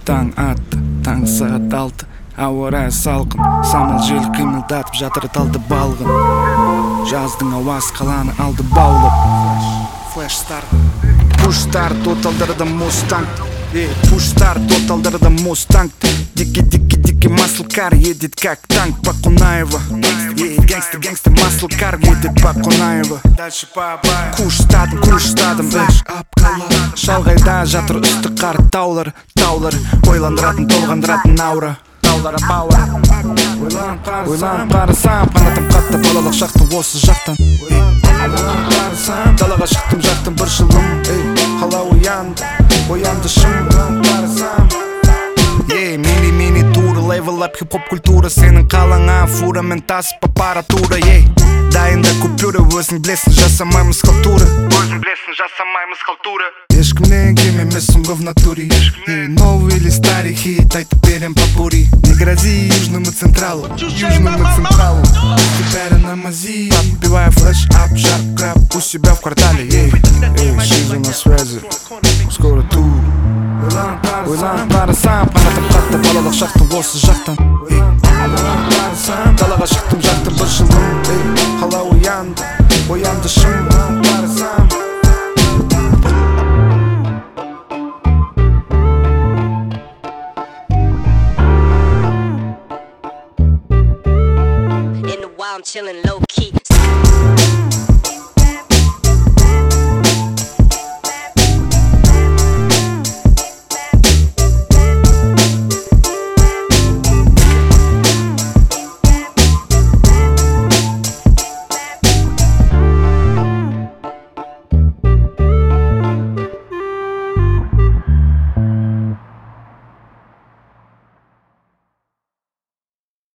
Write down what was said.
Таң атты, таң сағат 6. Ауа райы салқын, самал жел қимылдатып жатыр талды балғын. Жаздың ауасы қаланы алды баулап. Флэш старт, пуш старт, оталдырды мустанг. Пуш старт, оталдырды мустанг. Дикий маслкар едет как танк по Кунаева. Гангстер маслкар едет по Кунаева. Дальше по Абаю. Куштадым шалғайда жатыр үсті қар таулар. Ойландыратын, толғандыратын аура. Таулар апауа. Ойланып қарасам, қанатым қатты балалық шақтың осы жақтан. Далаға шықтым жақтым бір жылым. Қала оянды шым. Мини тура, левел ап хип-хоп культура. Сенің қалаңа фурамен тасып аппаратура. Дайында купюра, өзің білесің жасамаймыз халтура. Ешкімнен кем емессің в натуре. Новый или старый хит, айтып берем попури. Не грози южному централу. Теперь на мази, подбивая флэш-ап, шарп-краб у себя в квартале. Шиза на связи, скоро тур. Ойланып қарасам, қанатым қатты балалық шақтың осы жақтан. Далаға шықтым жақтым бір жылым. Қала оянды.